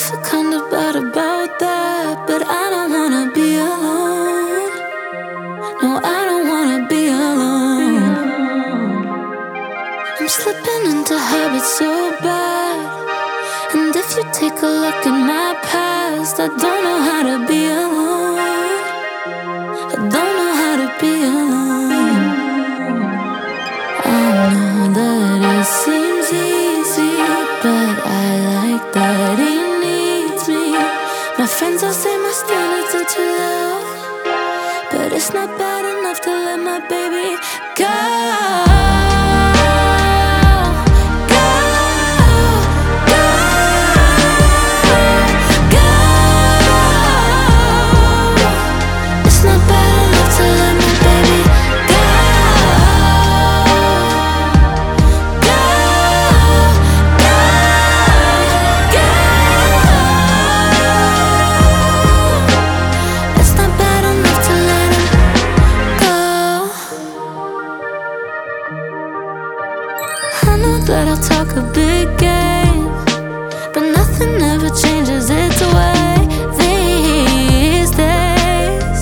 feel kinda bad about that, but I don't wanna be alone. No, I don't wanna be alone. I'm slipping into habits so bad, and if you take a look at my past, I don't know how to be alone. I don't know how to be alone. I know that it seems easy, but I like that he needs me. My friends all say my standards are too low, but it's not bad enough to let my baby go. I know that I'll talk a big game, but nothing ever changes its way these days.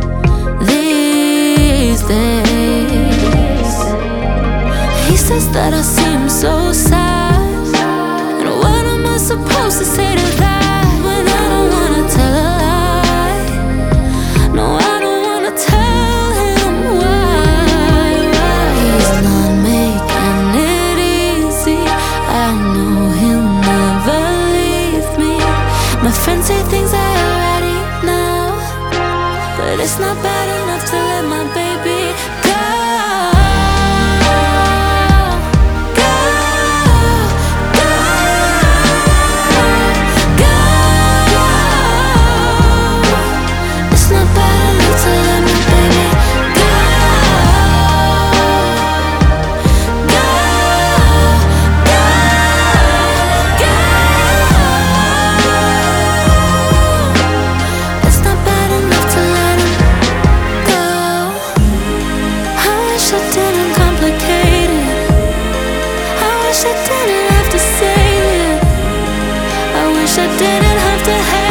These days. He says that I seem so sad, and what am I supposed to say to that when I don't wanna tell a lie? No, I don't wanna tell him why. He's not making it easy. I know he'll never leave me. My friends say things I already know, but it's not bad enough to let my baby go. I didn't have to say it. I wish I didn't have to